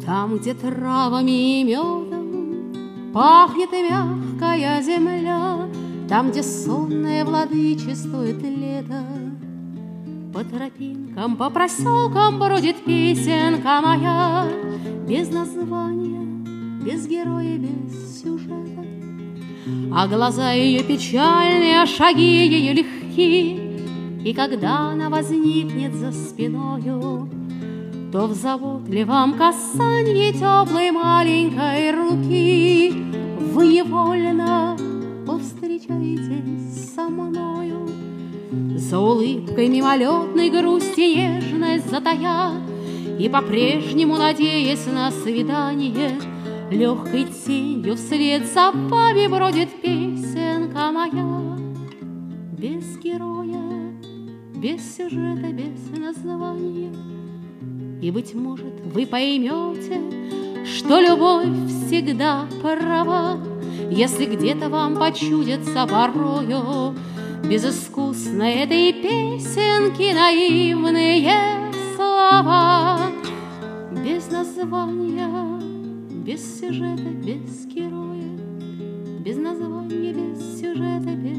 Там, где травами и медом пахнет и мягкая земля, там, где сонное владычествует лето, по тропинкам, по проселкам бродит песенка моя, без названия, без героя, без сюжета. А глаза ее печальные, а шаги ее легки, и когда она возникнет за спиною, то в заботливом касанье теплой маленькой руки вы невольно повстречаетесь со мною. За улыбкой мимолетной грусти нежность затая, и по-прежнему, надеясь на свидание, легкой тенью вслед за вами бродит песенка моя. Без героя, без сюжета, без названия. И, быть может, вы поймете, что любовь всегда права, если где-то вам почудится порою безыскусно этой песенки наивные слова. Без названия, без сюжета, без героя, без названия, без сюжета, без